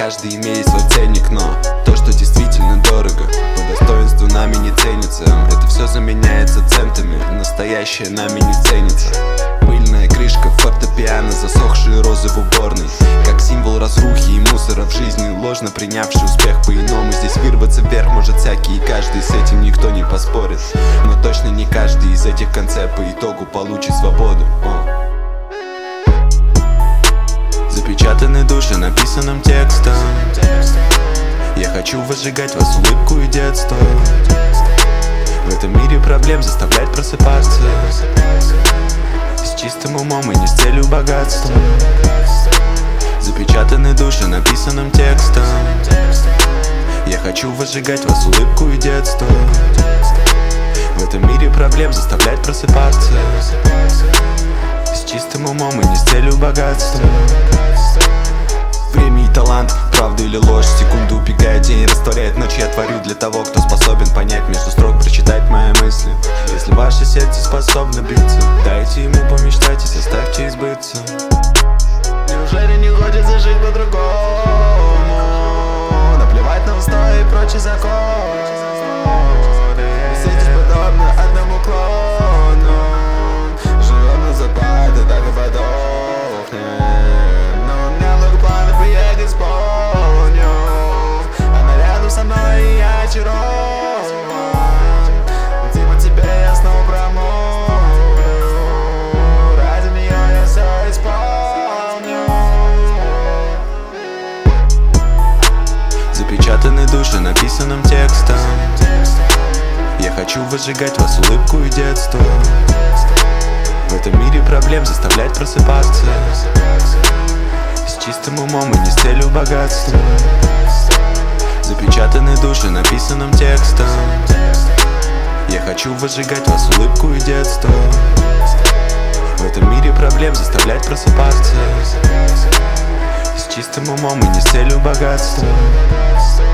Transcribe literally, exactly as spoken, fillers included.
каждый имеет свой ценник, но то, что действительно дорого, по достоинству нами не ценится. Это все заменяется центами, настоящее нами не ценится. Пыльная крышка фортепиано, засохшие розы в уборной, как символ разрухи и мусора в жизни, ложно принявший успех по-иному. Здесь вырваться вверх может всякий и каждый, с этим никто не поспорит. Но точно не каждый из этих в конце по итогу получит свободу. О. Запечатаны души написанным текстом. Я хочу возжигать вас улыбку и детство. В этом мире проблем заставлять просыпаться, с чистым умом и не с целью богатства. Запечатаны души написанным текстом. Я хочу возжигать вас улыбку и детство. В этом мире проблем заставлять просыпаться, с чистым умом и не с целью богатства. Время и талант, правда или ложь, секунду убегает день, растворяет ночь. Я творю для того, кто способен понять между строк, прочитать мои мысли. Если ваше сердце способно биться, дайте ему помечтать и заставьте избыться. Неужели не хочется жить по-другому? Наплевать на устои и прочий закон. Сидишь подобно одному клону. Живем на запад и так и подохнем. Но у меня много планов и я их исполню. Она рядом со мной и я очарован. Типа тебе я снова промолвлю. Ради нее я все исполню. Запечатаны души написанным текстом. Я хочу возжигать вас улыбку и детство. В этом мире проблем заставлять просыпаться, с чистым умом и не с целью богатства. Запечатаны души написанным текстом. Я хочу возжигать вас улыбку и детство. В этом мире проблем заставлять просыпаться, с чистым умом и не с целью богатства.